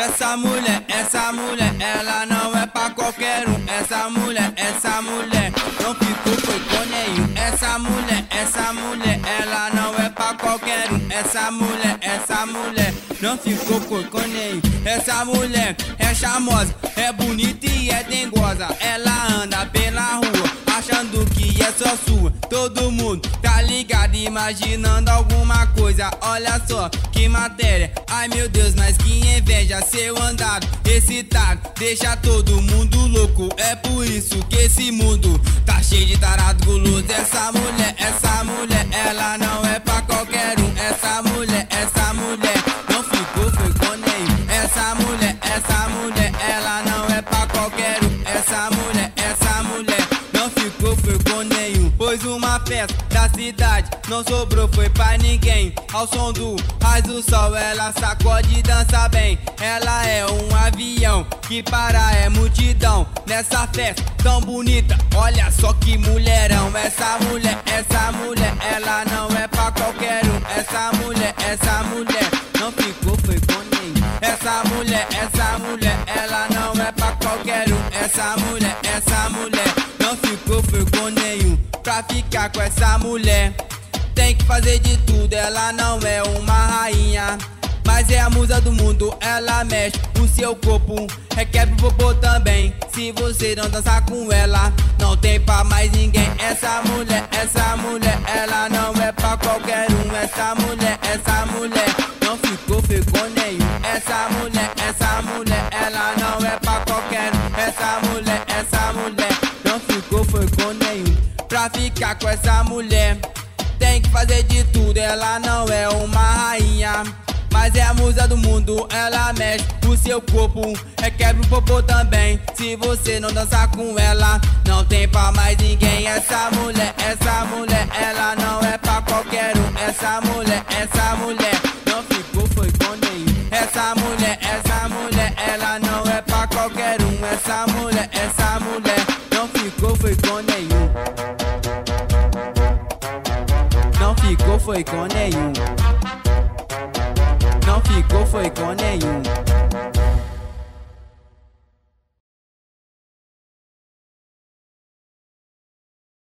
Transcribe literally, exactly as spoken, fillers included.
Essa mulher, essa mulher, ela não é pra qualquer um. Essa mulher, essa mulher, não ficou foi com nenhum. Essa mulher, essa mulher, ela não é pra qualquer um. Essa mulher, essa mulher, não ficou foi com nenhum. Essa mulher é charmosa, é bonita e é dengosa. Ela anda pela rua achando que é só sua. Todo mundo tá ligado, imaginando alguma coisa. Olha só que matéria, ai meu Deus, mas que inveja. Seu andado excitado deixa todo mundo louco. É por isso que esse mundo tá cheio de tarado guloso. Essa mulher, essa mulher, ela não é pra qualquer um. Essa mulher, essa mulher, não ficou foi com nenhum. Essa mulher, essa mulher, ela não é pra qualquer um. Essa mulher, essa mulher, não ficou foi com nenhum. Pois uma festa da cidade não sobrou foi pra ninguém. Ao som do raios do sol ela sacode e dança bem. Ela é um avião que para é multidão. Nessa festa tão bonita, olha só que mulherão. Essa mulher, essa mulher, ela não é pra qualquer um. Essa mulher, essa mulher, não ficou foi com nenhum. Essa mulher, essa mulher, ela não é pra qualquer um. Essa mulher, essa mulher, não ficou foi com nenhum. Pra ficar com essa mulher tem que fazer de tudo. Ela não é uma rainha, mas é a musa do mundo. Ela mexe o seu corpo, requebra o popô também. Se você não dançar com ela, não tem pra mais ninguém. Essa mulher, essa mulher, ela não é pra qualquer um. Essa mulher, essa mulher, não ficou foi com nenhum. Essa mulher, essa mulher, ela não é pra qualquer um. Essa mulher, essa mulher, não ficou foi com nenhum. Pra ficar com essa mulher tem que fazer de tudo. Ela não é uma rainha, mas é a musa do mundo. Ela mexe o seu corpo, requebra o popô também. Se você não dançar com ela, não tem pra mais ninguém. Essa mulher, essa mulher, ela não é pra qualquer um. Essa mulher, essa mulher, não ficou foi com nenhum. Essa mulher, essa mulher, ela não é pra qualquer um. Essa mulher, essa mulher, não ficou foi com nenhum. Não ficou foi com nenhum. Não ficou foi com nenhum.